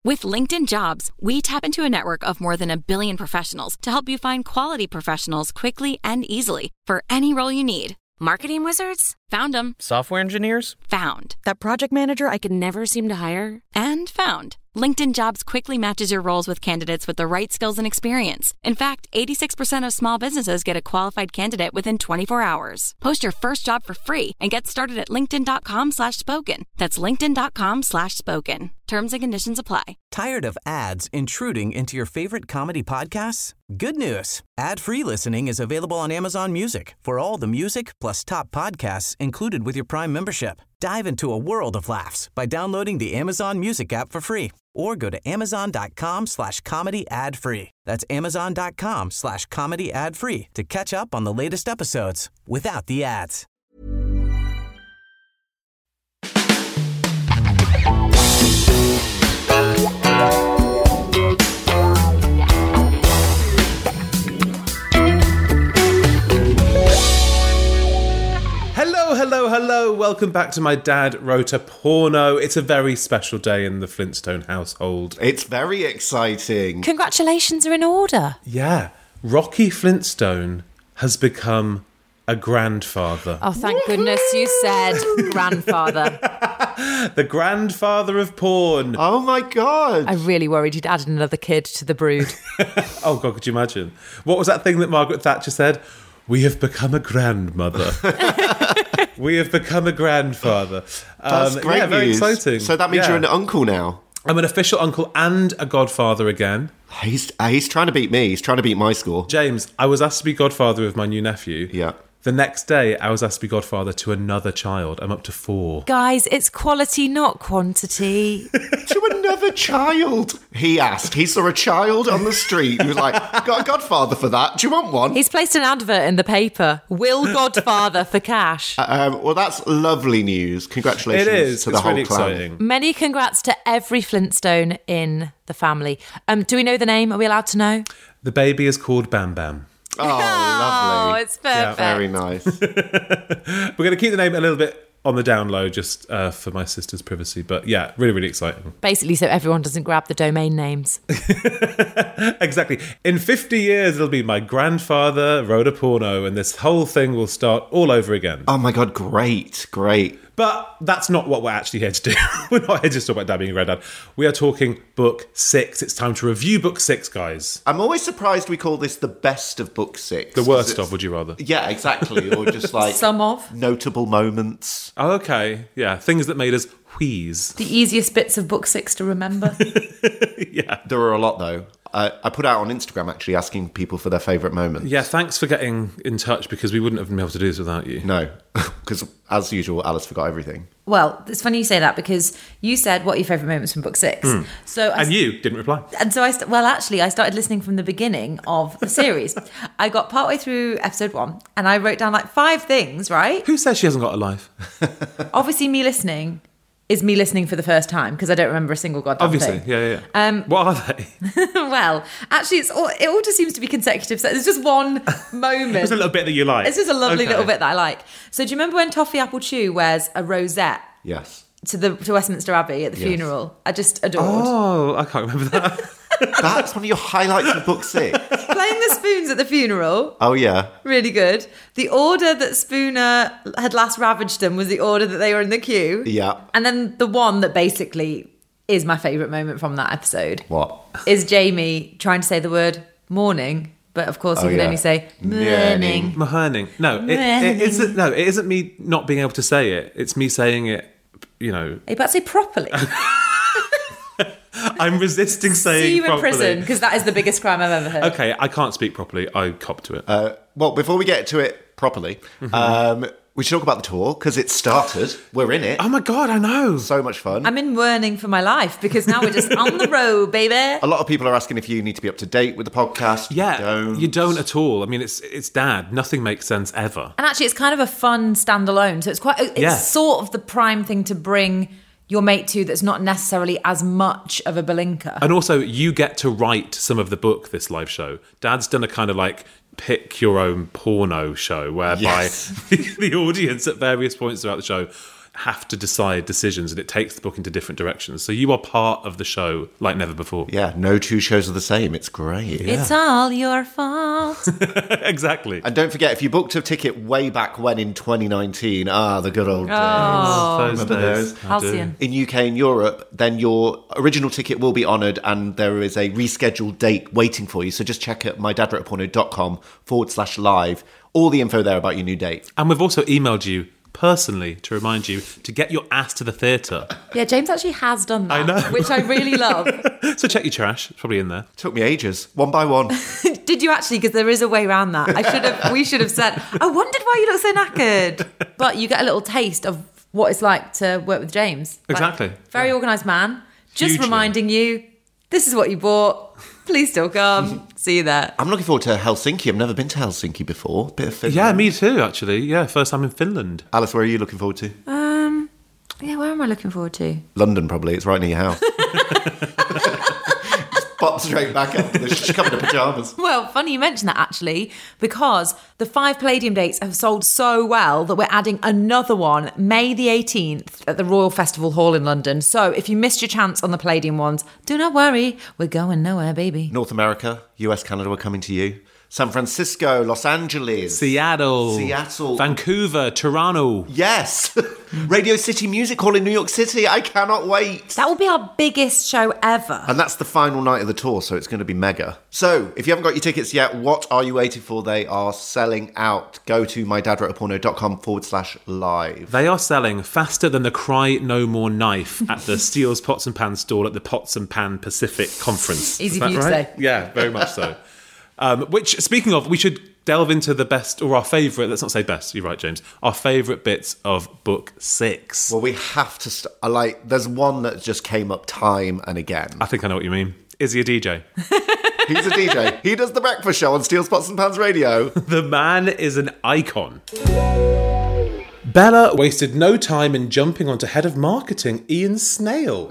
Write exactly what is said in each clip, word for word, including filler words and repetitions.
With LinkedIn Jobs, we tap into a network of more than a billion professionals to help you find quality professionals quickly and easily for any role you need. Marketing wizards? Found them. Software engineers? Found. That project manager I could never seem to hire? And found. LinkedIn Jobs quickly matches your roles with candidates with the right skills and experience. In fact, eighty-six percent of small businesses get a qualified candidate within twenty-four hours. Post your first job for free and get started at linkedin.com slash spoken. That's linkedin.com slash spoken. Terms and conditions apply. Tired of ads intruding into your favorite comedy podcasts? Good news. Ad-free listening is available on Amazon Music for all the music plus top podcasts included with your Prime membership. Dive into a world of laughs by downloading the Amazon Music app for free or go to amazon.com slash comedy ad free. That's amazon.com slash comedy ad free to catch up on the latest episodes without the ads. Hello, hello, hello. Welcome back to My Dad Wrote a Porno. It's a very special day in the Flintstone household. It's very exciting. Congratulations are in order. Yeah. Rocky Flintstone has become a grandfather. Oh, thank goodness you said grandfather. The grandfather of porn. Oh, my God. I really worried you'd added another kid to the brood. Oh, God, could you imagine? What was that thing that Margaret Thatcher said? We have become a grandmother. We have become a grandfather. That's um, great yeah, very news. exciting. So that means yeah. you're an uncle now. I'm an official uncle and a godfather again. He's uh, he's trying to beat me. He's trying to beat my score. James, I was asked to be godfather of my new nephew. Yeah. The next day, I was asked to be godfather to another child. I'm up to four. Guys, it's quality, not quantity. To another child. He asked. He saw a child on the street. He was like, got a godfather for that? Do you want one? He's placed an advert in the paper. Will Godfather for cash. Um, well, that's lovely news. Congratulations It is. to the It's whole really clan. exciting. Many congrats to every Flintstone in the family. Um, do we know the name? Are we allowed to know? The baby is called Bam Bam. Oh, lovely. Oh, it's perfect. Very nice. We're going to keep the name a little bit on the down low just uh, for my sister's privacy. But yeah, really, really exciting. Basically, so everyone doesn't grab the domain names. Exactly. In fifty years, it'll be my grandfather wrote a porno and this whole thing will start all over again. Oh, my God. Great. Great. But that's not what we're actually here to do. We're not here just to talk about Dad being a granddad. We are talking book six. It's time to review book six, guys. I'm always surprised we call this the best of book six. The worst of, would you rather? Yeah, exactly. Or just like Some of. notable moments. Oh, okay. Yeah, things that made us wheeze. The easiest bits of book six to remember. Yeah. There are a lot, though. Uh, I put out on Instagram, actually, asking people for their favourite moments. Yeah, thanks for getting in touch because we wouldn't have been able to do this without you. No, because as usual, Alice forgot everything. Well, it's funny you say that because you said what are your favourite moments from book six. Mm. So I and you didn't reply. And so I, st- well, actually, I started listening from the beginning of the series. I got partway through episode one and I wrote down like five things, right? Who says she hasn't got a life? Obviously, me listening is me listening for the first time because I don't remember a single goddamn Obviously, thing. yeah, yeah, yeah. Um, what are they? Well, actually, it's all, it all just seems to be consecutive. So there's just one moment. There's a little bit that you like. It's just a lovely Okay. little bit that I like. So do you remember when Toffee Apple Chew wears a rosette Yes. to the to Westminster Abbey at the Yes. funeral? I just adored. Oh, I can't remember that. That's one of your highlights of book six. Playing the spoons at the funeral. Oh, yeah. Really good. The order that Spooner had last ravaged them was the order that they were in the queue. Yeah. And then the one that basically is my favourite moment from that episode What? is Jamie trying to say the word morning, but of course he Oh, can yeah. only say Morning. morning. Maherning. No, it, it Maherning. isn't. No, it isn't me not being able to say it. It's me saying it. You know, Hey, but say properly. I'm resisting saying. See you in properly. prison because that is the biggest crime I've ever heard. Okay, I can't speak properly. I cop to it. Uh, well, before we get to it properly, Mm-hmm. um, we should talk about the tour because it started. We're in it. Oh my god, I know. So much fun. I'm in warning for my life because now we're just on the road, baby. A lot of people are asking if you need to be up to date with the podcast. Yeah, You don't. you don't at all. I mean, it's it's Dad. Nothing makes sense ever. And actually, it's kind of a fun standalone. So it's quite, it's Yeah. sort of the prime thing to bring your mate to that's not necessarily as much of a Belinka. And also, you get to write some of the book, this live show. Dad's done a kind of like pick your own porno show whereby Yes. the, the audience at various points throughout the show have to decide decisions, and it takes the book into different directions. So you are part of the show like never before. Yeah, no two shows are the same. It's great. It's all your fault. Exactly. And don't forget, if you booked a ticket way back when in twenty nineteen, ah, the good old days. Oh, Those Remember days. those? I do. Halcyon. In U K and Europe, then your original ticket will be honoured and there is a rescheduled date waiting for you. So just check at mydadwroteaporno.com forward slash live. All the info there about your new date. And we've also emailed you personally to remind you to get your ass to the theatre. Yeah, James actually has done that, I know. which I really love. So check your trash. It's probably in there. Took me ages, one by one. Did you actually? Because there is a way around that. I should have. We should have said. I wondered why you look so knackered. But you get a little taste of what it's like to work with James. Like, Exactly. very organised man. Just Hugely. reminding you, this is what you bought. Please still come. See you there. I'm looking forward to Helsinki. I've never been to Helsinki before. Bit of Finland. Yeah, me too, actually. Yeah, first time in Finland. Alice, where are you looking forward to? Um. Yeah. Where am I looking forward to? London, probably. It's right near your house. Just pop straight back up. She's coming to pyjamas. Well, funny you mention that actually, because the five Palladium dates have sold so well that we're adding another one May the eighteenth at the Royal Festival Hall in London. So if you missed your chance on the Palladium ones, do not worry, we're going nowhere, baby. North America, U S, Canada, we're coming to you. San Francisco, Los Angeles. Seattle. Seattle. Vancouver. Toronto. Yes. Radio City Music Hall in New York City. I cannot wait. That will be our biggest show ever. And that's the final night of the tour, so it's going to be mega. So, if you haven't got your tickets yet, what are you waiting for? They are selling out. Go to mydadwroteaporno.com forward slash live. They are selling faster than the Cry No More knife at the Steele's Pots and Pan stall at the Pots and Pan Pacific Conference. Easy Is for that you to right? say. Yeah, very much so. Um, which, speaking of, we should delve into the best, or our favourite, let's not say best, you're right, James, our favourite bits of book six. Well, we have to... St- I like. There's one that just came up time and again. I think I know what you mean. Is he a D J? He's a D J. He does the breakfast show on Steele's Pots and Pans Radio. The man is an icon. Bella wasted no time in jumping onto head of marketing, Ian Snail.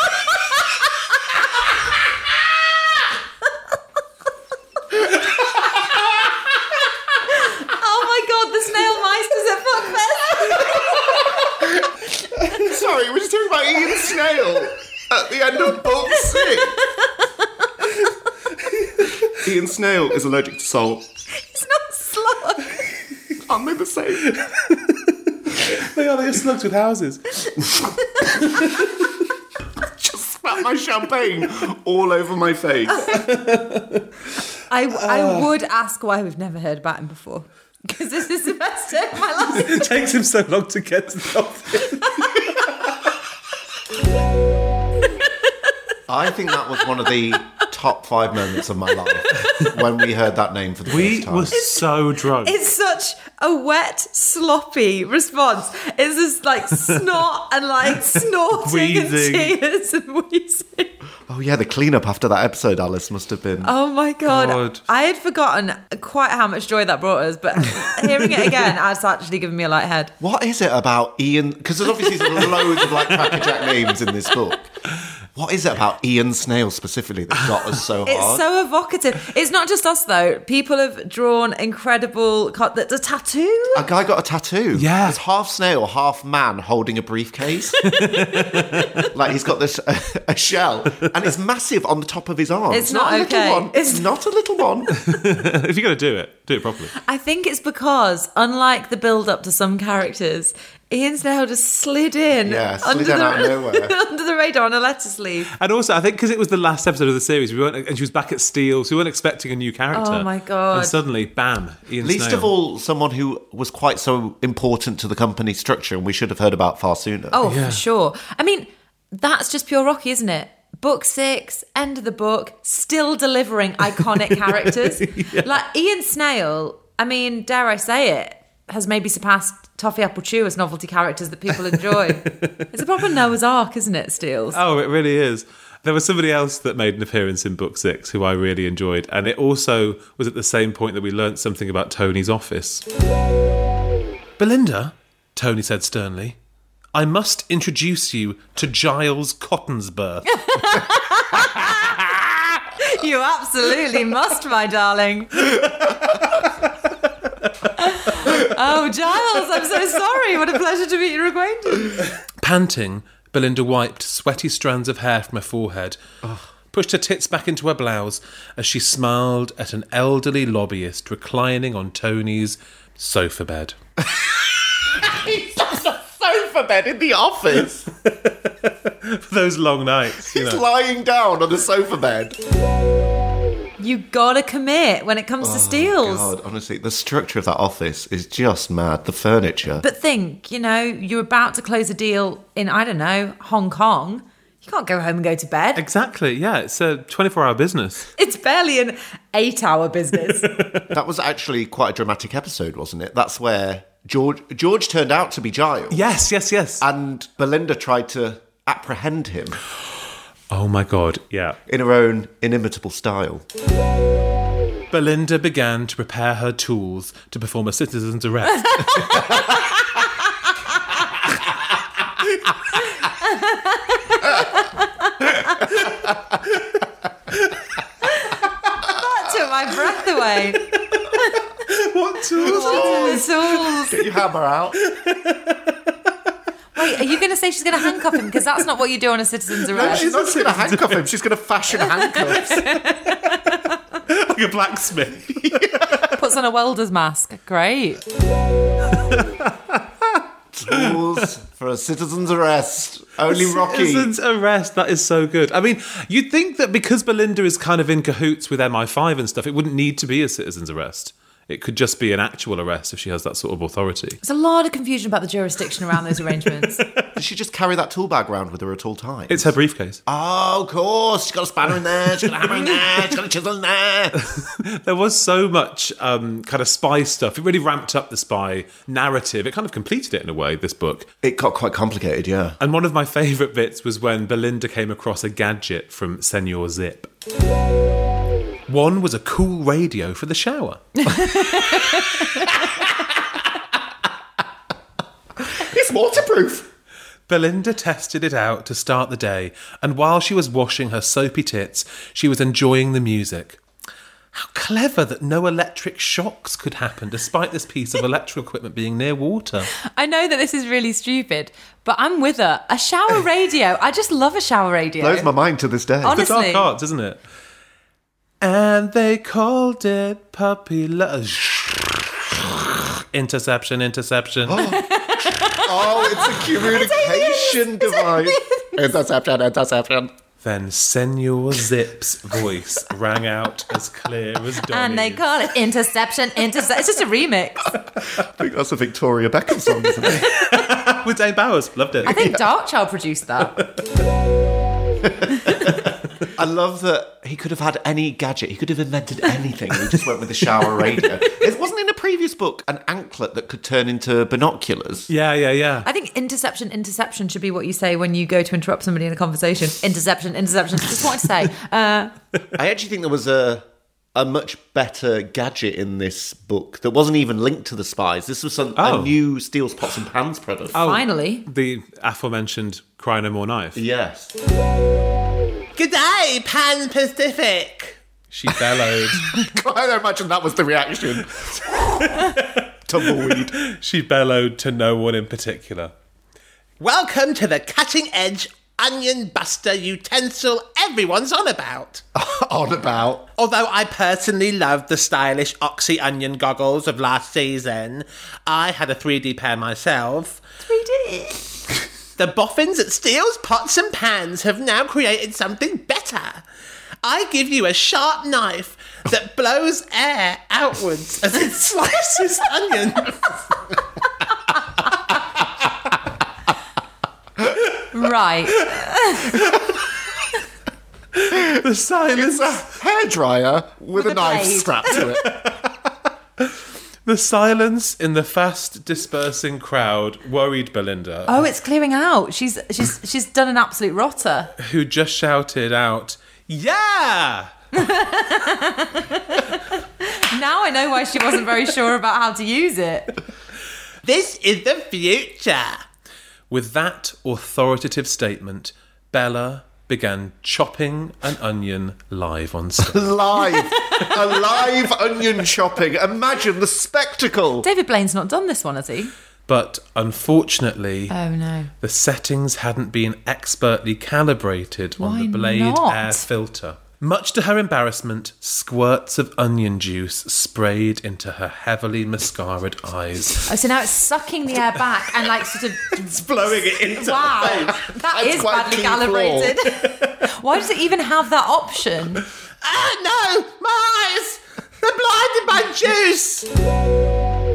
Sorry, we're just talking about Ian Snail at the end of book six. Ian Snail is allergic to salt. It's not slug. Aren't they the same? They are, they're slugs with houses. Just spat my champagne all over my face. I, I would ask why we've never heard about him before. Because this is the best day of my life. It takes him so long to get to the office. I think that was one of the top five moments of my life when we heard that name for the We first time. were so drunk. It's such a wet, sloppy response. It's just like snot and like snorting Wheezing. and tears and wheezing. Oh yeah, the cleanup after that episode, Alice, must have been... Oh my God. God. I had forgotten quite how much joy that brought us, but hearing it again has actually given me a light head. What is it about Ian... Because there's obviously loads of like crackerjack names in this book. What is it about Ian Snail specifically that got us so hard? It's so evocative. It's not just us though. People have drawn incredible... Co- the, the tattoo? A guy got a tattoo. Yeah. It's half snail, half man holding a briefcase. Like he's got this uh, a shell, and it's massive on the top of his arm. It's not a okay. little one. It's It's- not a little one. If you're going to do it, do it properly. I think it's because, unlike the build-up to some characters, Ian Snail just slid in, Yeah, slid under, in the, out of nowhere. under the radar on a lettuce leaf. And also, I think because it was the last episode of the series, we weren't, and she was back at Steel, so we weren't expecting a new character. Oh my God. And suddenly, bam, Ian Least Snail. of all, someone who was quite so important to the company structure, and we should have heard about far sooner. Oh, Yeah. for sure. I mean, that's just pure Rocky, isn't it? Book six, end of the book, still delivering iconic characters. Like Ian Snail, I mean, dare I say it, has maybe surpassed Toffee Apple Chew as novelty characters that people enjoy. It's a proper Noah's Ark, isn't it, Steels? Oh, it really is. There was somebody else that made an appearance in book six who I really enjoyed, and it also was at the same point that we learnt something about Tony's office. Belinda, Tony said sternly, I must introduce you to Giles Cottonsworth. You absolutely must, my darling. Oh, Giles, I'm so sorry. What a pleasure to meet your acquaintance. Panting, Belinda wiped sweaty strands of hair from her forehead, pushed her tits back into her blouse as she smiled at an elderly lobbyist reclining on Tony's sofa bed. He's on the sofa bed in the office. For those long nights, you He's know. lying down on the sofa bed. You gotta commit when it comes to steals. God, honestly, the structure of that office is just mad. The furniture. But think, you know, you're about to close a deal in, I don't know, Hong Kong. You can't go home and go to bed. Exactly, yeah, it's a twenty-four hour business. It's barely an eight-hour business. That was actually quite a dramatic episode, wasn't it? That's where George George turned out to be Giles. Yes, yes, yes. And Belinda tried to apprehend him Oh my God, yeah. in her own inimitable style. Belinda began to prepare her tools to perform a citizen's arrest. That took my breath away. What tools? What are the tools? Get your hammer out. Wait, are you going to say she's going to handcuff him? Because that's not what you do on a citizen's No, arrest. she's not just going to handcuff him. She's going to fashion handcuffs. Like a blacksmith. Puts on a welder's mask. Great. Tools for a citizen's arrest. Only Rocky. Citizen's arrest, that is so good. I mean, you'd think that because Belinda is kind of in cahoots with M I five and stuff, it wouldn't need to be a citizen's arrest. It could just be an actual arrest if she has that sort of authority. There's a lot of confusion about the jurisdiction around those arrangements. Does she just carry that tool bag around with her at all times? It's her briefcase. Oh, of course. She's got a spanner in there. She's got a hammer in there. She's got a chisel in there. There was so much um, kind of spy stuff. It really ramped up the spy narrative. It kind of completed it in a way, this book. It got quite complicated, yeah. And one of my favourite bits was when Belinda came across a gadget from Senor Zip. One was a cool radio for the shower. It's waterproof. Belinda tested it out to start the day, and while she was washing her soapy tits, she was enjoying the music. How clever that no electric shocks could happen despite this piece of electrical equipment being near water. I know that this is really stupid, but I'm with her. A shower radio. I just love a shower radio. Blows my mind to this day. Honestly. The dark arts, isn't it? And they called it puppy love. Interception, interception. Oh, it's a communication device. Interception, interception. Then Senor Zip's voice rang out as clear as Donny's. And they call it interception, interception. It's just a remix. I think that's a Victoria Beckham song, isn't it? With Dave Bowers. Loved it. I think Darkchild produced that. I love that he could have had any gadget. He could have invented anything. He just went with the shower radio. It wasn't in a previous book an anklet that could turn into binoculars. Yeah, yeah, yeah. I think interception, interception should be what you say when you go to interrupt somebody in a conversation. Interception, interception. Just wanted to say. Uh, I actually think there was a a much better gadget in this book that wasn't even linked to the spies. This was some, Oh. a new Steels, Pots and Pans product. Oh, Finally. The aforementioned Cry No More knife. Yes. Good day, Pan Pacific. She bellowed. I don't imagine that was the reaction. Tumbleweed. She bellowed to no one in particular. Welcome to the cutting edge onion buster utensil everyone's on about. On about. Although I personally love the stylish Oxy onion goggles of last season, I had a three D pair myself. three D. The boffins at Steels, Pots and Pans have now created something better. I give you a sharp knife that blows air outwards as it slices onions. Right. The silence, It's a hairdryer with, With a a knife blade. strapped to it. the silence in the fast dispersing crowd worried Belinda, Oh, it's clearing out. She's she's she's done an absolute rotter. who just shouted out, "Yeah!" Now I know why she wasn't very sure about how to use it. This is the future. With that authoritative statement, Bella began chopping an onion live on stage. Live. A live onion chopping. Imagine the spectacle. David Blaine's not done this one, has he? But unfortunately, Oh, no. the settings hadn't been expertly calibrated on Why the Blade not? air filter. Much to her embarrassment, squirts of onion juice sprayed into her heavily mascaraed eyes. Oh, so now it's sucking the air back and like sort of... It's blowing it into Wow, her face. that That's is quite badly key calibrated. flaw. Why does it even have that option? Ah, no! My eyes! They're blinded by juice!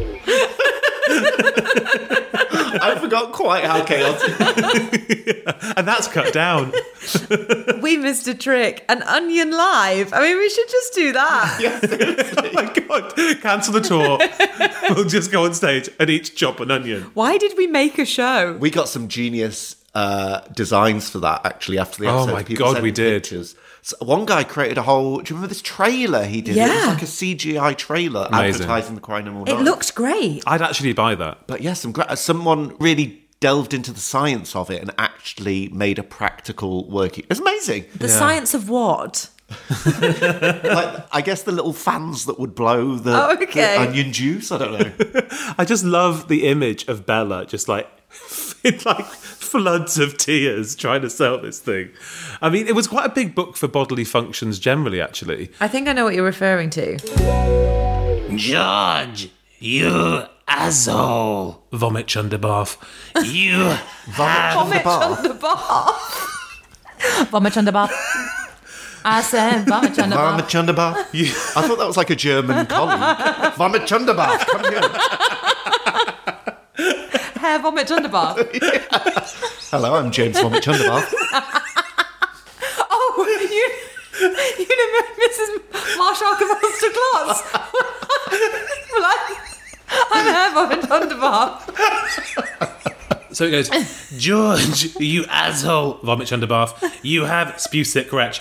I forgot quite how chaotic. And that's cut down. We missed a trick. An onion live. I mean, we should just do that. Oh my God. Cancel the tour. We'll just go on stage and each chop an onion. Why did we make a show? We got some genius uh, designs for that, actually, after the Oh episode. my People God, sent we in did. Pictures. So one guy created a whole... Do you remember this trailer he did? It was Yeah. like a C G I trailer Amazing. advertising the Crime and All It Night. looked great. I'd actually buy that. But yes, some gra- someone really delved into the science of it and actually made a practical working... It's amazing. The science of what? Like, I guess the little fans that would blow the, Oh, okay. the onion juice. I don't know. I just love the image of Bella just like in like floods of tears trying to sell this thing. I mean, it was quite a big book for bodily functions generally, actually. I think I know what you're referring to. George, you asshole. Vomit Chunderbath. You Vomit bar. on the bar. Vomit on the bar. I said vomit on the bar. Vomit Chunderbath. I thought that was like a German colleague. Vomit Chunderbath. Come here. Hair vomit on the bar. Hello, I'm James Vomit Chunderbath. Oh, you, you know Missus Marshall Claus. Well, I, I'm hair vomit on the bar. So it goes, George, you asshole, Vomit Chunderbath. You have spew sick wretch.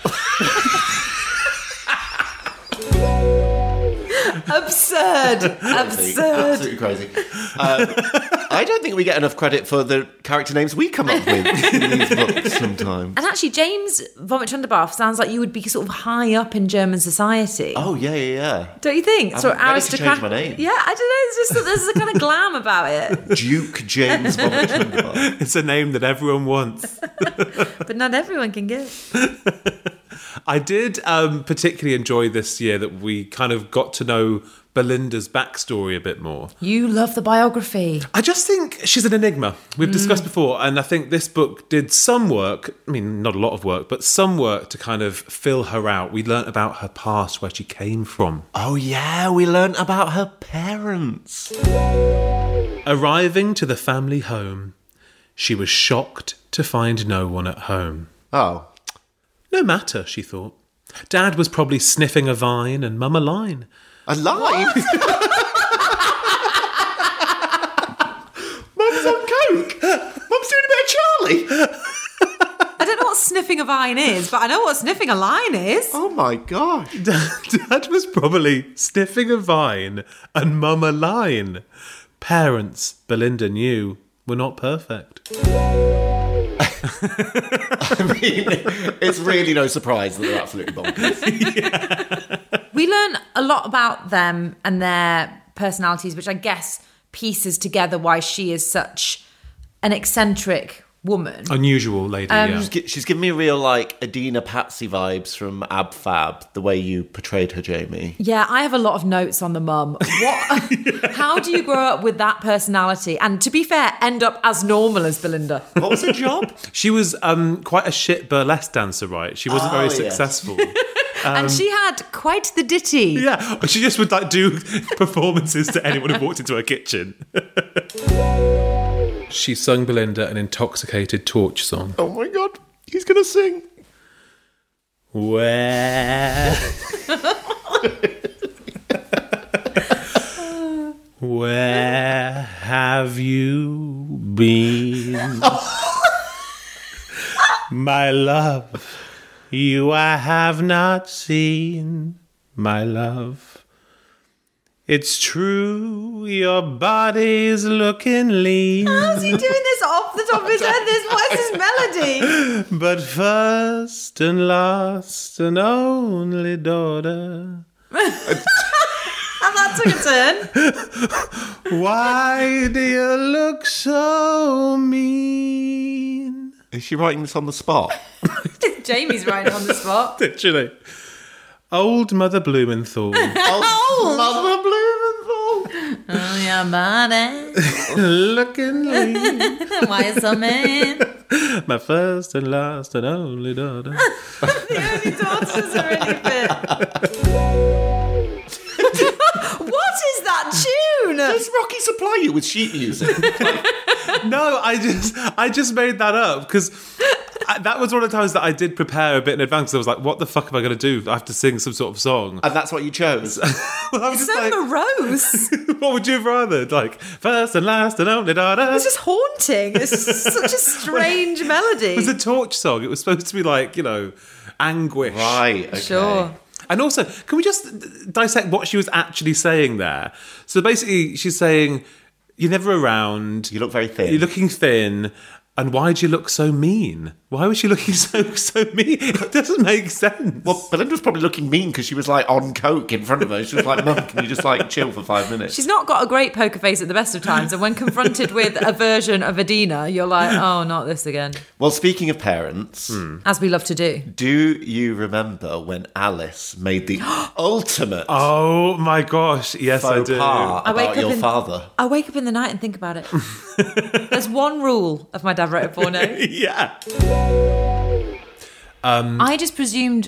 Absurd. Absurd. Absolutely crazy. Um, I don't think we get enough credit for the character names we come up with in these books sometimes. And actually, James Vomit Chunderbath sounds like you would be sort of high up in German society. Oh, yeah, yeah, yeah. Don't you think? I'm Sort of ready to change aristocrat- my name. Yeah, I don't know. It's just that there's a kind of glam about it. Duke James Vomit Chunderbath. It's a name that everyone wants. But not everyone can get. I did um, particularly enjoy this year that we kind of got to know Belinda's backstory a bit more. You love the biography. I just think she's an enigma. We've discussed before, and I think this book did some work, I mean, not a lot of work, but some work to kind of fill her out. We learnt about her past, where she came from. Oh, yeah, we learnt about her parents. Arriving to the family home, she was shocked to find no one at home. Oh. No matter, she thought. Dad was probably sniffing a vine and Mum a line. Alive? Mum's on coke. Mum's doing a bit of Charlie. I don't know what sniffing a vine is, but I know what sniffing a line is. Oh my gosh. Dad was probably sniffing a vine and Mum a line. Parents, Belinda knew, were not perfect. I mean, it's really no surprise that they're absolutely bonkers. Yeah. We learn a lot about them and their personalities, which I guess pieces together why she is such an eccentric woman. Unusual lady, Um, yeah. She's gi- She's giving me real, like, Adina Patsy vibes from Ab Fab, the way you portrayed her, Jamie. Yeah, I have a lot of notes on the mum. What? How do you grow up with that personality? And to be fair, end up as normal as Belinda? What was her job? She was um, quite a shit burlesque dancer, right? She wasn't Oh, very yes. successful. and she had quite the ditty. Yeah, she just would like do performances to anyone who walked into her kitchen. She sung Belinda an intoxicated torch song. Oh my god, he's going to sing. Where? Where have you been? My love, you I have not seen, my love. It's true, your body's looking lean. How's he doing this off the top of his head? This, what is this melody? But first and last and only daughter. And that took a turn. Why do you look so mean? Is she writing this on the spot? Jamie's right on the spot. Literally. Old Mother Blumenthal. Oh, Mother Blumenthal. Oh, your body. Looking lean. Why so mean? My first and last and only daughter. The only daughters are really fit. What is that tune? Does Rocky supply you with sheet music? No, I just I just made that up because that was one of the times that I did prepare a bit in advance. I was like, what the fuck am I going to do? I have to sing some sort of song. And that's what you chose? Well, I was It's just so like, morose. what would you have rather? Like, first and last and only daughter. It's just haunting. It's such a strange melody. It was a torch song. It was supposed to be like, you know, anguish. Right, okay. Sure. And also, can we just dissect what she was actually saying there? So basically, she's saying, you're never around. You look very thin. You're looking thin. And why do you look so mean? Why was she looking so so mean? It doesn't make sense. Well, Belinda was probably looking mean because she was like on coke in front of her. She was like, Mum, can you just like chill for five minutes? She's not got a great poker face at the best of times, and when confronted with a version of Adina, you're like, oh, not this again. Well, speaking of parents, As we love to do. do you remember when Alice made the ultimate Oh my gosh, yes faux I do. pas I wake about up your in- father? I wake up in the night and think about it. There's one rule of my dad wrote a porno. Yeah. I just presumed.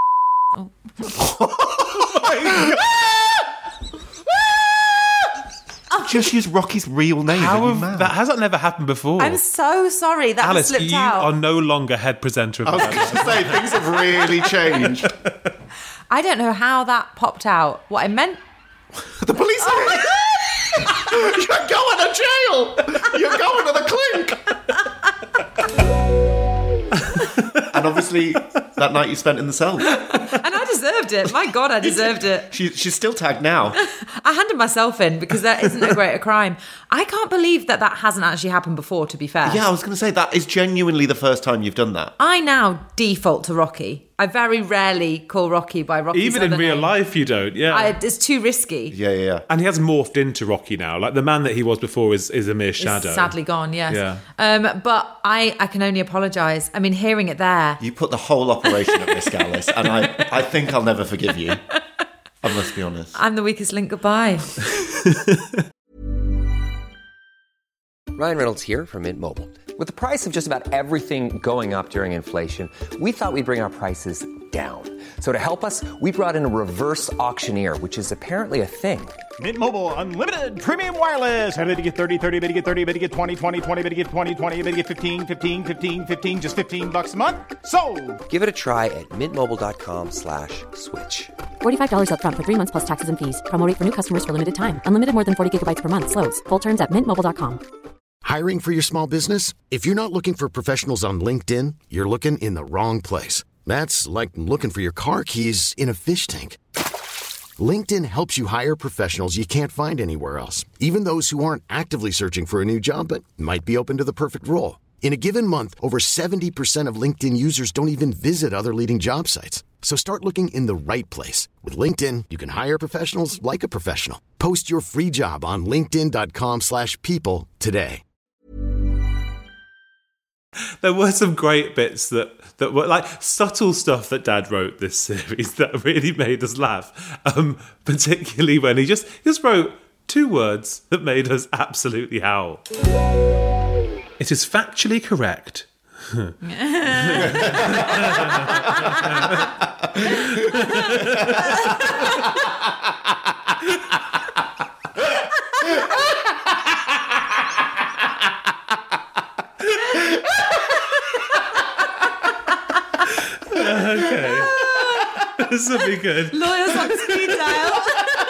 Just use Rocky's real name. How are you have, mad? that has that never happened before? I'm so sorry that Alice, slipped you out. are no longer head presenter of I was the going to say, things have really changed. I don't know how that popped out. What I meant. The police are here. You're going to jail. You're going to the clink. And obviously, that night you spent in the cell. And I deserved it. My God, I deserved it. She, she's still tagged now. I handed myself in because that isn't a greater crime. I can't believe that that hasn't actually happened before, to be fair. Yeah, I was going to say, that is genuinely the first time you've done that. I now default to Rocky. I very rarely call Rocky by Rocky's Even in other real name. life, you don't, yeah. I, it's too risky. Yeah, yeah, yeah. And he has morphed into Rocky now. Like, the man that he was before is, is a mere shadow. It's sadly gone, yes. Yeah. Um, but I, I can only apologise. I mean, hearing it there. You put the whole operation at risk, Alice, and I, I think I'll never forgive you. I must be honest. I'm the weakest link. Goodbye. Ryan Reynolds here from Mint Mobile. With the price of just about everything going up during inflation, we thought we'd bring our prices down. So to help us, we brought in a reverse auctioneer, which is apparently a thing. Mint Mobile Unlimited Premium Wireless. How to get thirty, thirty, bit to get thirty, bit to get twenty, twenty, twenty, bit to get twenty, twenty, bit to get fifteen, fifteen, fifteen, fifteen, just fifteen bucks a month? Sold! Give it a try at mintmobile.com slash switch. forty-five dollars up front for three months plus taxes and fees. Promo rate for new customers for limited time. Unlimited more than forty gigabytes per month. Slows full terms at mint mobile dot com. Hiring for your small business? If you're not looking for professionals on LinkedIn, you're looking in the wrong place. That's like looking for your car keys in a fish tank. LinkedIn helps you hire professionals you can't find anywhere else, even those who aren't actively searching for a new job but might be open to the perfect role. In a given month, over seventy percent of LinkedIn users don't even visit other leading job sites. So start looking in the right place. With LinkedIn, you can hire professionals like a professional. Post your free job on linkedin.com slash people today. There were some great bits that, that were like subtle stuff that Dad wrote this series that really made us laugh. Um, particularly when he just, he just wrote two words that made us absolutely howl. It is factually correct. Okay. This will be good. Lawyers on speed dial.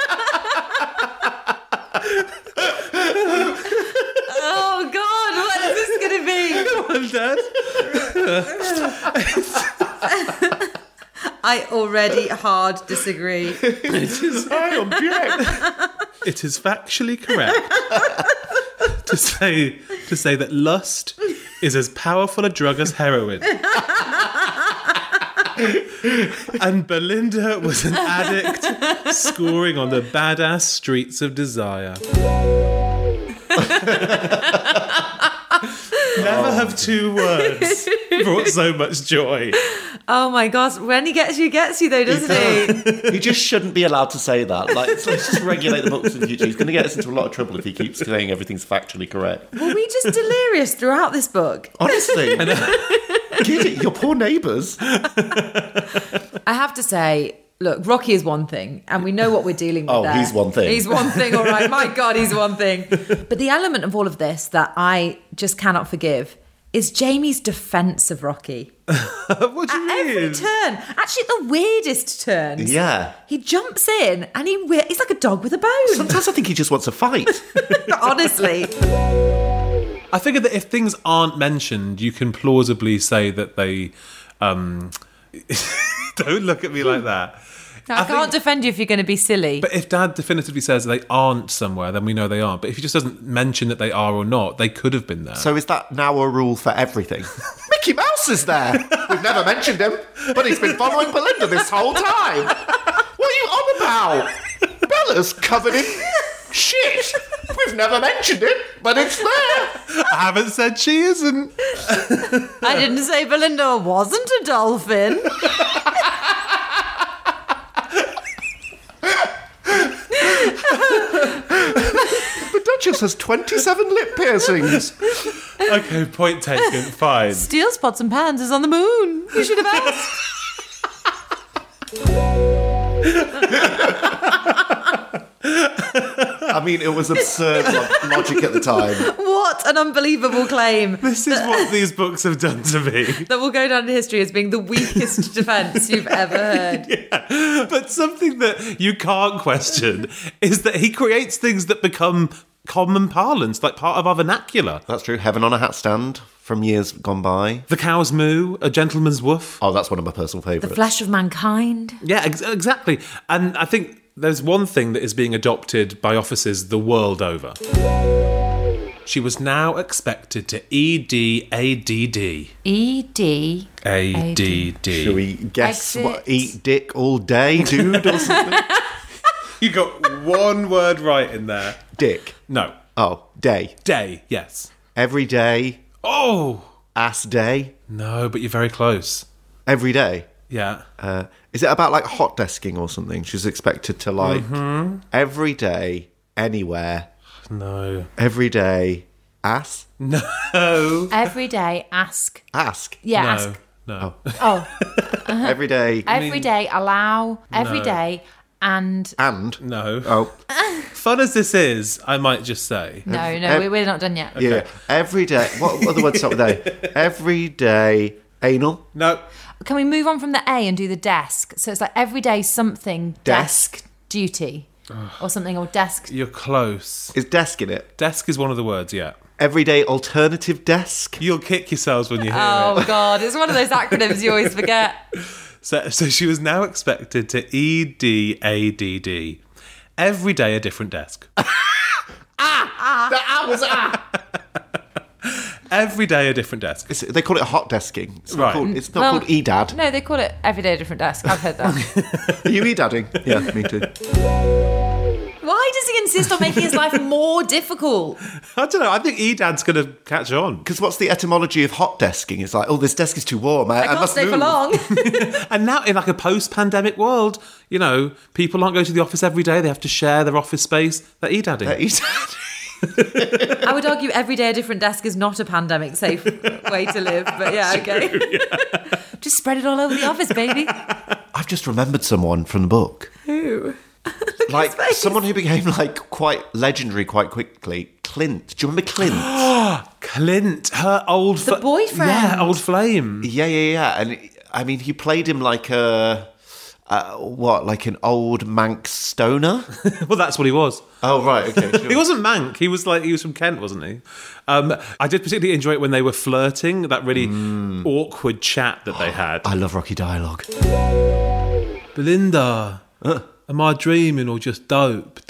Oh, God, what is this going to be? Come on, Dad. I already hard disagree. I object. It is factually correct to say to say that lust is as powerful a drug as heroin. And Belinda was an addict scoring on the badass streets of desire. Never have two words brought so much joy. Oh my gosh, when he gets you, he gets you though, doesn't he? You just shouldn't be allowed to say that. Like, let's just regulate the books in the future. He's going to get us into a lot of trouble if he keeps saying everything's factually correct. Were we just delirious throughout this book? Honestly. Giddy, your poor neighbours. I have to say, look, Rocky is one thing, and we know what we're dealing with Oh, there. he's one thing. He's one thing, all right. My God, he's one thing. But the element of all of this that I just cannot forgive is Jamie's defence of Rocky. What do you At mean? every turn. Actually, the weirdest turns. Yeah. He jumps in, and he we- he's like a dog with a bone. Sometimes I think he just wants a fight. Honestly. I figure that if things aren't mentioned, you can plausibly say that they... Um, don't look at me like that. No, I, I can't think- defend you if you're going to be silly. But if Dad definitively says they aren't somewhere, then we know they aren't. But if he just doesn't mention that they are or not, they could have been there. So is that now a rule for everything? Mickey Mouse is there. We've never mentioned him, but he's been following Belinda this whole time. What are you on about? Bella's covered in shit. We've never mentioned it, but it's there. I haven't said she isn't. I didn't say Belinda wasn't a dolphin. The Duchess has twenty-seven lip piercings. Okay, point taken. Fine. Steel Spots and Pans is on the moon. You should have asked. I mean, it was absurd lo- logic at the time. What an unbelievable claim. This is what these books have done to me. That will go down in history as being the weakest defence you've ever heard. Yeah. But something that you can't question is that he creates things that become common parlance, like part of our vernacular. That's true. Heaven on a Hat Stand from years gone by. The cow's moo, a gentleman's woof. Oh, that's one of my personal The favourites. flesh of mankind. Yeah, ex- exactly. And I think there's one thing that is being adopted by offices the world over. She was now expected to E D A D D. E D A D D. Should we guess Exit. what? Eat dick all day, dude, or something? You got one word right in there. Dick. No. Oh, day. Day, yes. Every day. Oh! Ass day. No, but you're very close. Every day. Yeah. Uh, is it about like hot desking or something? She's expected to like every day, anywhere, No. every day, ass? No. Every day, ask. Ask. Yeah, No. ask. No. Oh, Every day, every day, allow. Every No. day, and... and. No. Oh, Fun as this is, I might just say. No, no, ev- we- we're not done yet. yeah. Every day. What other words start with A? Every day, anal. No. Can we move on from the A and do the desk? So it's like every day something, desk, Desk. duty, or something, or desk. You're close. Is desk in it? Desk is one of the words, yeah. Everyday alternative desk. You'll kick yourselves when you hear Oh, it. God, it's one of those acronyms you always forget. So, so she was now expected to E D A D D. Every day a different desk. The hours ah. Every day a different desk. It's, they call it hot desking. It's not Right. called, it's not Well, called E-dad. No, they call it every day a different desk. I've heard that. Are you E-dadding? Yeah, me too. Why does he insist on making his life more difficult? I don't know. I think E-Dad's going to catch on. Because what's the etymology of hot desking? It's like, oh, this desk is too warm. I, I I can't must stay move. for long. And now, in like a post-pandemic world, you know, people aren't going to the office every day. They have to share their office space. They're E-Dadding. Uh, E-dad. I would argue every day a different desk is not a pandemic safe way to live, but yeah, okay. Just spread it all over the office, baby. I've just remembered someone from the book. Who? Like face. someone who became like quite legendary quite quickly. Clint. Do you remember Clint? Clint, her old... The fl- boyfriend. Yeah, old flame. yeah, yeah, yeah. And I mean, he played him like a... Uh, what, like an old Manx stoner? Well, that's what he was. Oh, right, okay. Sure. He wasn't Mank. He was like he was from Kent, wasn't he? Um, I did particularly enjoy it when they were flirting. That really awkward chat that they had. I love Rocky dialogue. Belinda, am I dreaming or just doped?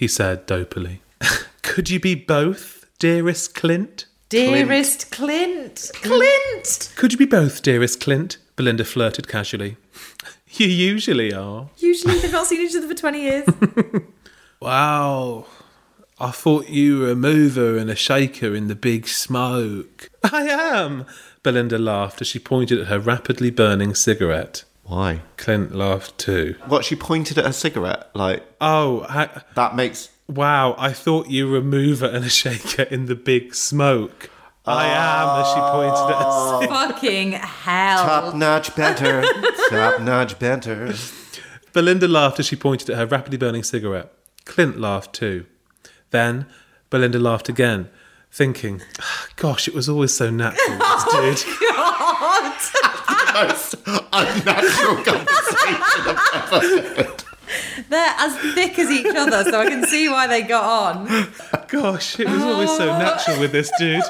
he said dopily. Could you be both, dearest Clint? Dearest Clint. Clint. Could you be both, dearest Clint? Belinda flirted casually. You usually are. Usually they've not seen each other for twenty years. Wow. I thought you were a mover and a shaker in the big smoke. I am, Belinda laughed as she pointed at her rapidly burning cigarette. Why? Clint laughed too. What, she pointed at her cigarette? Like, Oh, I, that makes... wow, I thought you were a mover and a shaker in the big smoke. I am, as she pointed at her cigarette. Fucking hell. Top-notch banter. Top-notch banter. Belinda laughed as she pointed at her rapidly burning cigarette. Clint laughed too. Then Belinda laughed again, thinking, gosh, it was always so natural, this dude. God. The most unnatural conversation I've ever heard. They're as thick as each other, so I can see why they got on. Gosh, it was always so natural with this dude.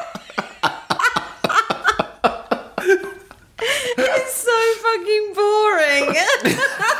It's so fucking boring.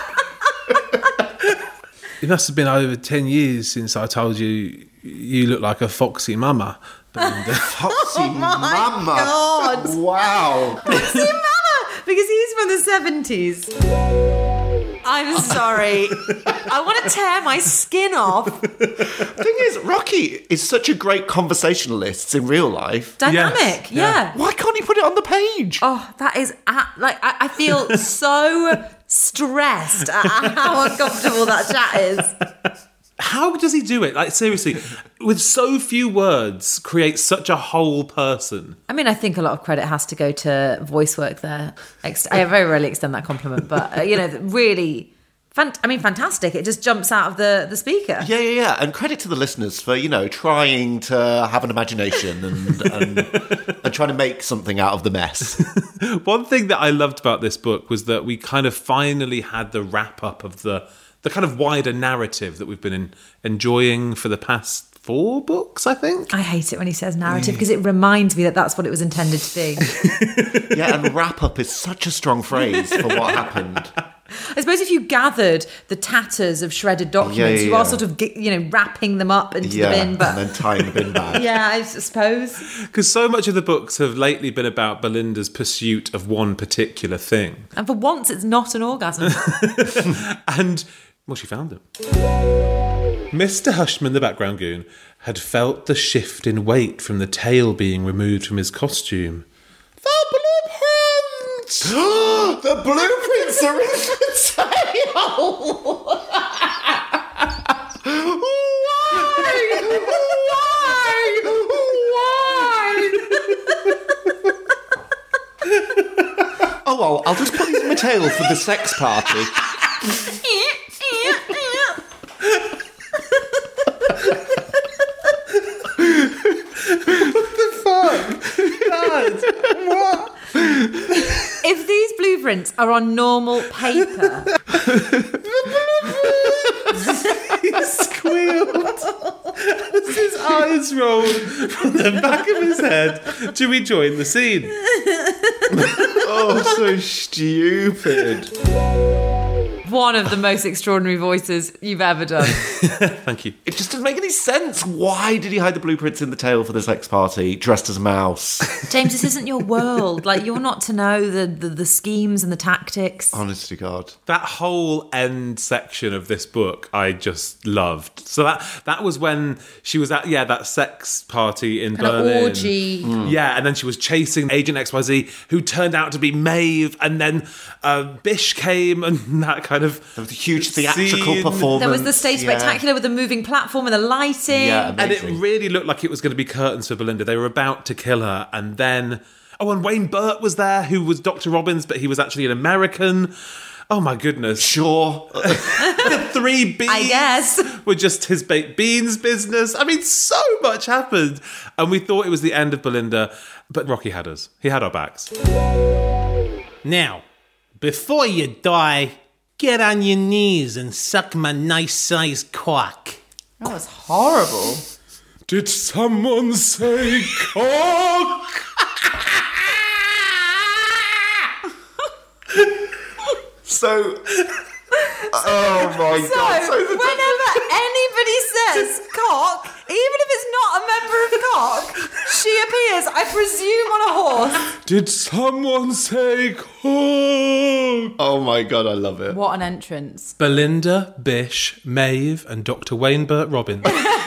It must have been over ten years since I told you you look like a foxy mama, Belinda. Foxy mama. God. Wow. Foxy mama, because he's from the seventies. I'm sorry. I want to tear my skin off. The thing is, Rocky is such a great conversationalist in real life. Dynamic, Yes, yeah. yeah. Why can't he put it on the page? Oh, that is at, like I, I feel so stressed at how uncomfortable that chat is. How does he do it? Like, seriously, with so few words, create such a whole person. I mean, I think a lot of credit has to go to voice work there. Ex- I very rarely extend that compliment, but uh, you know, really, fant- I mean, fantastic. It just jumps out of the, the speaker. Yeah, yeah, yeah. And credit to the listeners for, you know, trying to have an imagination and, and, and trying to make something out of the mess. One thing that I loved about this book was that we kind of finally had the wrap up of the the kind of wider narrative that we've been in, enjoying for the past four books, I think. I hate it when he says narrative because it reminds me that that's what it was intended to be. Yeah, and wrap up is such a strong phrase for what happened. I suppose if you gathered the tatters of shredded documents, Yeah, yeah, you yeah. are sort of, ge- you know, wrapping them up into Yeah, the bin. But and then tying the bin bag. yeah, I suppose. Because so much of the books have lately been about Belinda's pursuit of one particular thing. And for once, it's not an orgasm. And, well, she found him. Mister Hushman, the background goon, had felt the shift in weight from the tail being removed from his costume. The blueprints! The blueprints are in the tail! Why? Why? Oh, well, I'll just put these in my tail for the sex party. If these blueprints are on normal paper, He squealed as his eyes rolled from the back of his head to rejoin the scene. Oh, so stupid. one of the most extraordinary voices you've ever done. Thank you. It just doesn't make any sense. Why did he hide the blueprints in the tail for the sex party, dressed as a mouse? James, this isn't your world. Like, you're not to know the, the, the schemes and the tactics. Honest to God. That whole end section of this book I just loved. So that that was when she was at, yeah, that sex party in Kind of Berlin. orgy. Yeah, and then she was chasing Agent X Y Z, who turned out to be Maeve, and then uh, Bish came, and that kind of... There was a huge theatrical scene. performance. There was the stage yeah. spectacular with the moving platform and the lighting. Yeah, And it amazing. really looked like it was going to be curtains for Belinda. They were about to kill her, and then... Oh, and Wayne Burt was there, who was Doctor Robbins, but he was actually an American. Oh, my goodness. Sure. The three beans I guess. were just his baked beans business. I mean, so much happened. And we thought it was the end of Belinda, but Rocky had us. He had our backs. Now, before you die, get on your knees and suck my nice-sized cock. That was horrible. Did someone say cock? So, oh my So, God. So the whenever somebody says cock, even if it's not a member of cock, she appears, I presume, on a horse. Did someone say cock? Oh my God, I love it. What an entrance. Belinda, Bish, Maeve, and Doctor Wayne Burt Robbins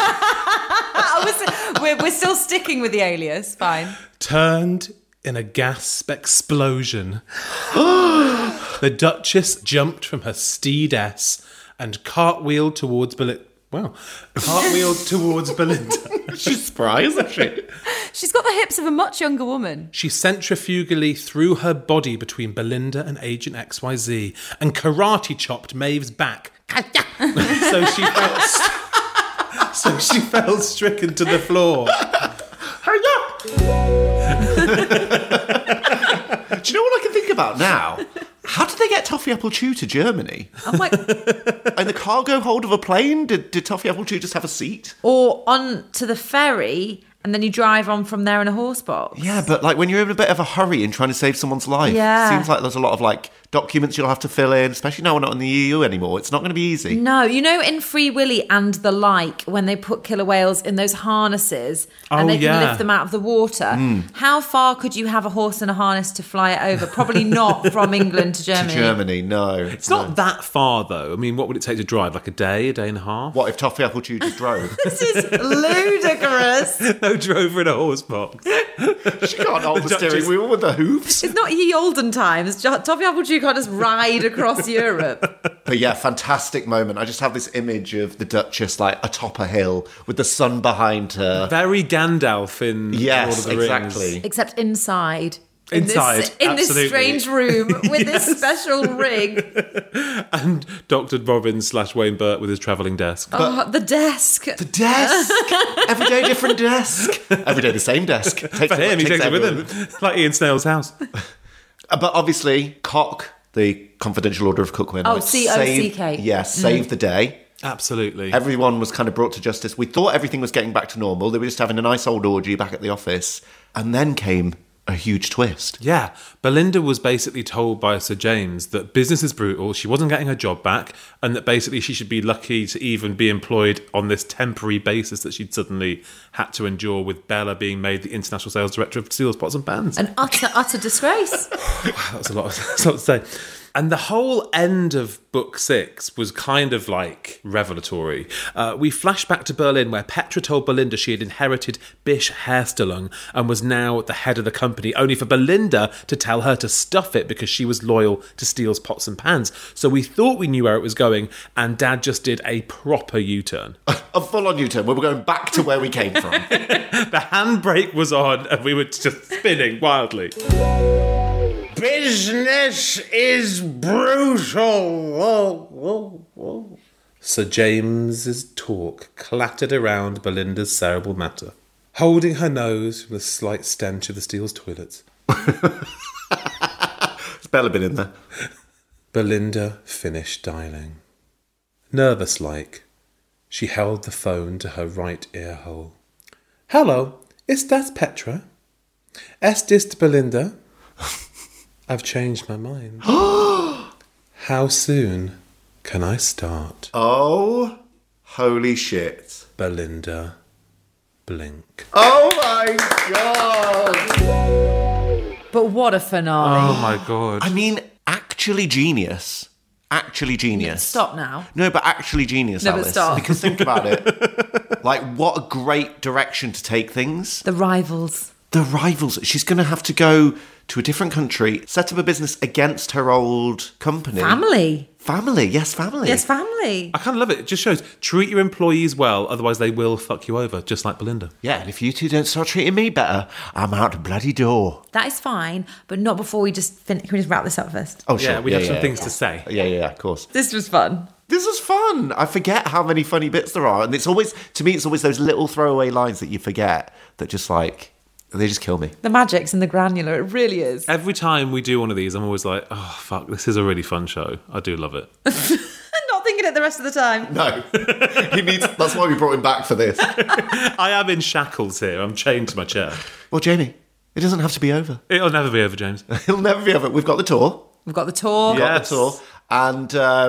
we're, we're still sticking with the alias, fine. turned in a gasp explosion. The Duchess jumped from her steedess and cartwheeled towards Belinda. Wow. Cartwheeled towards Belinda. She's spry, isn't she? She's got the hips of a much younger woman. She centrifugally threw her body between Belinda and Agent X Y Z and karate chopped Maeve's back. so she fell. So she fell stricken to the floor. Hurry up! Do you know what I can think about now? How did they get Toffee Apple Chew to Germany? I'm like, in the cargo hold of a plane? Did, did Toffee Apple Chew just have a seat? or on to the ferry, and then you drive on from there in a horse box. Yeah, but like when you're in a bit of a hurry and trying to save someone's life, Yeah. seems like there's a lot of like documents you'll have to fill in, especially now we're not in the E U anymore. It's not going to be easy. No, you know in Free Willy and the like, when they put killer whales in those harnesses and Oh, they can yeah. lift them out of the water, how far could you have a horse in a harness to fly it over? Probably not from England to To Germany. Germany, no. It's not that far, though. I mean, what would it take to drive? Like a day, a day and a half? What if Toffee Apple Chew just drove? This is ludicrous. No, drove her in a horse box. She can't hold the, The steering Duchess- wheel with the hoofs. It's not ye olden times. Jo- Toffee Apple Chew can't just ride across Europe. But yeah, fantastic moment. I just have this image of the Duchess like atop a hill with the sun behind her. Very Gandalf in Yes, Lord of the Rings. exactly. Except inside. In Inside, this, in absolutely. this strange room with this special rig. And Doctor Robbins slash Wayne Burt with his travelling desk. Oh, the desk. The desk! Every day different desk. Every day the same desk. Takes For him, he takes it with everyone. him. Like Ian Snail's house. Uh, But obviously, Cock, the Confidential Order of Cookmen. Oh, like, C O C K. saved- Yeah, saved the day. Absolutely. Everyone was kind of brought to justice. We thought everything was getting back to normal. They were just having a nice old orgy back at the office. And then came a huge twist. Yeah, Belinda was basically told by Sir James that business is brutal, she wasn't getting her job back, and that basically she should be lucky to even be employed on this temporary basis that she'd suddenly had to endure with Bella being made the international sales director of Steele's Pots and Pans. An utter, utter disgrace. That was a lot, that's a lot to say. And the whole end of book six was kind of like revelatory. Uh, we flash back to Berlin, where Petra told Belinda she had inherited Bish Herstellung and was now the head of the company, only for Belinda to tell her to stuff it because she was loyal to Steele's Pots and Pans. So we thought we knew where it was going, and Dad just did a proper U-turn. A full-on U-turn where we're going back to where we came from. The handbrake was on, and we were just spinning wildly. Business is brutal. Whoa, whoa, whoa. Sir James's talk clattered around Belinda's cerebral matter, holding her nose from the slight stench of the Steele's toilets. Has Bella been in there? Belinda finished dialing. Nervous-like, she held the phone to her right ear hole. Hello, is that Petra? Es ist Belinda? I've changed my mind. How soon can I start? Oh, holy shit. Belinda, blink. Oh my God. But what a finale. Oh my God. I mean, actually genius. Actually genius. Stop now. No, but actually genius, No, but Alice. stop. Because think about it. Like, what a great direction to take things. The rivals. The rivals. She's going to have to go to a different country, set up a business against her old company. Family. Family, yes, family. Yes, family. I kind of love it. It just shows, treat your employees well, otherwise they will fuck you over, just like Belinda. Yeah, and if you two don't start treating me better, I'm out the bloody door. That is fine, but not before we just fin- can we just wrap this up first? Oh, sure. Yeah, we have some things to say. Yeah, yeah, yeah, of course. This was fun. This was fun. I forget how many funny bits there are. And it's always, to me, it's always those little throwaway lines that you forget that just like, they just kill me. The magic's in the granular. It really is. Every time we do one of these, I'm always like, oh, fuck, this is a really fun show. I do love it. Not thinking it the rest of the time. No. he needs. That's why we brought him back for this. I am in shackles here. I'm chained to my chair. Well, Jamie, it doesn't have to be over. It'll never be over, James. It'll never be over. We've got the tour. We've got the tour. Yeah. Got the tour. And um,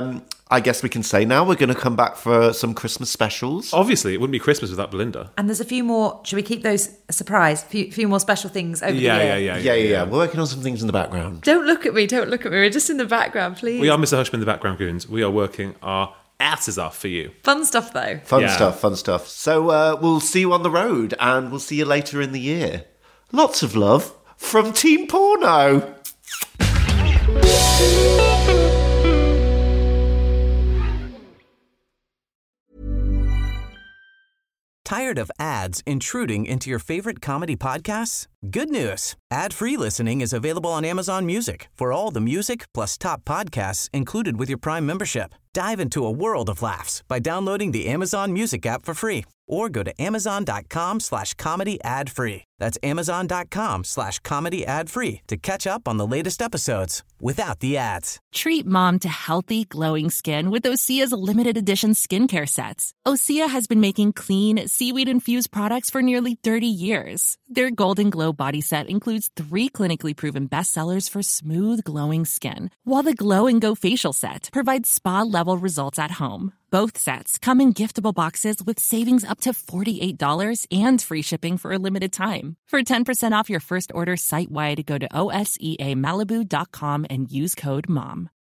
I guess we can say now we're going to come back for some Christmas specials. Obviously, it wouldn't be Christmas without Belinda. And there's a few more. Should we keep those a surprise? A few, few more special things over Yeah, the year. yeah, yeah, Yeah, yeah, yeah. We're working on some things in the background. Don't look at me. Don't look at me. We're just in the background, please. We are Mister Hushman in the background, goons. We are working our asses off for you. Fun stuff, though. Fun Yeah. stuff, fun stuff. So uh, we'll see you on the road, and we'll see you later in the year. Lots of love from Team Porno. Tired of ads intruding into your favorite comedy podcasts? Good news. Ad-free listening is available on Amazon Music for all the music plus top podcasts included with your Prime membership. Dive into a world of laughs by downloading the Amazon Music app for free or go to amazon.com slash comedy ad free. That's amazon.com slash comedy ad free to catch up on the latest episodes without the ads. Treat mom to healthy, glowing skin with Osea's limited edition skincare sets. Osea has been making clean, seaweed-infused products for nearly thirty years. Their Golden Glow body set includes three clinically proven bestsellers for smooth, glowing skin, while the Glow and Go facial set provides spa-level results at home. Both sets come in giftable boxes with savings up to forty-eight dollars and free shipping for a limited time. For ten percent off your first order site-wide, go to O S E A Malibu dot com and use code MOM.